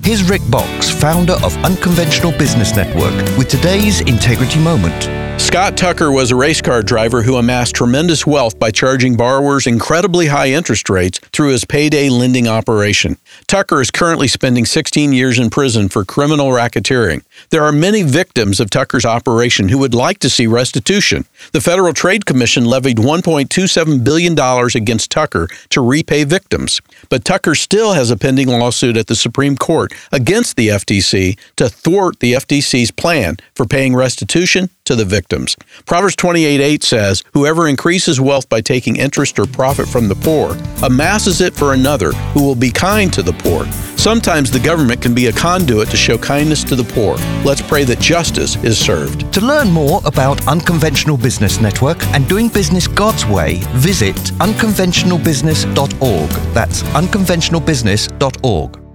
Here's Rick Box, founder of Unconventional Business Network, with today's Integrity Moment. Scott Tucker was a race car driver who amassed tremendous wealth by charging borrowers incredibly high interest rates through his payday lending operation. Tucker is currently spending 16 years in prison for criminal racketeering. There are many victims of Tucker's operation who would like to see restitution. The Federal Trade Commission levied $1.27 billion against Tucker to repay victims. But Tucker still has a pending lawsuit at the Supreme Court against the FTC to thwart the FTC's plan for paying restitution to the victims. Proverbs 28:8 says, "Whoever increases wealth by taking interest or profit from the poor amasses it for another who will be kind to the poor." Sometimes the government can be a conduit to show kindness to the poor. Let's pray that justice is served. To learn more about Unconventional Business Network and doing business God's way, visit unconventionalbusiness.org. That's unconventionalbusiness.org.